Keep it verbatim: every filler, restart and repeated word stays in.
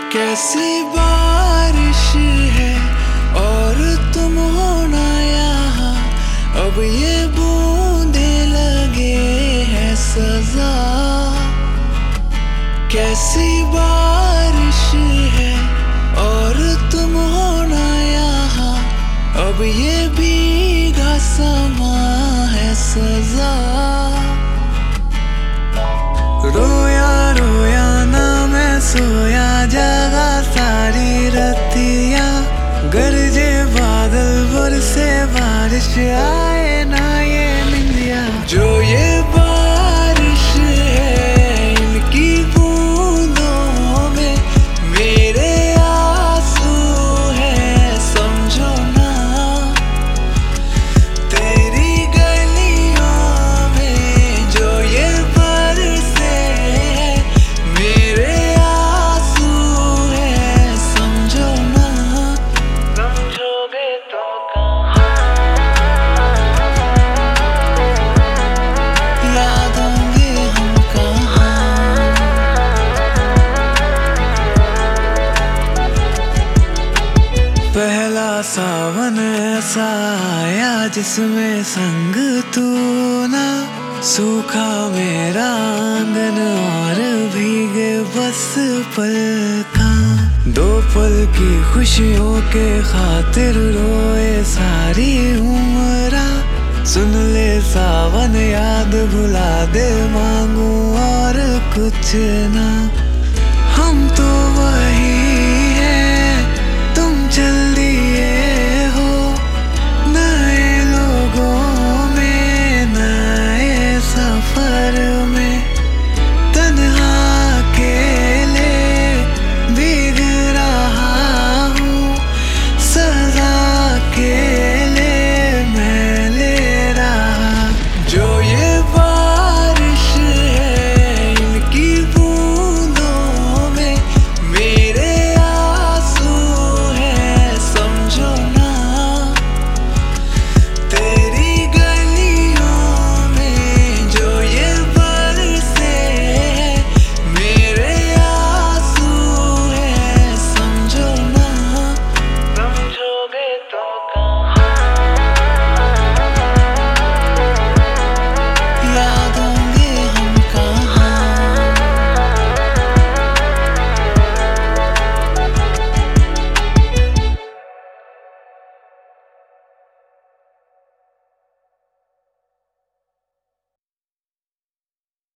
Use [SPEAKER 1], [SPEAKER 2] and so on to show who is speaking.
[SPEAKER 1] कैसी बारिश है और तुम हो ना यहाँ, अब ये बूंदे लगे है सजा। कैसी बारिश है और तुम हो ना यहाँ, अब ये भीगा समा है सजा। रोया रोया ना मैं सोया, जगा सारी रतिया। गरजे बादल बरसे बारिश, आए ना ये निंदिया। जो ये बारिश है इनकी बूंदों में मेरे आंसू है, समझो ना। तेरी गलियों में जो ये बरसे है मेरे आंसू है, समझो ना। समझोगे तो कहाँ, याद होंगे हम कहाँ। पहला सावन ऐसा आया जिसमें संग तू ना, सूखा मेरा आंगन और भीगे बस पलका। दो पल की खुशियों के खातिर रोए सारी उम्र। सुन ले सावन याद भुला दे, मांगू और कुछ ना। हम तो वही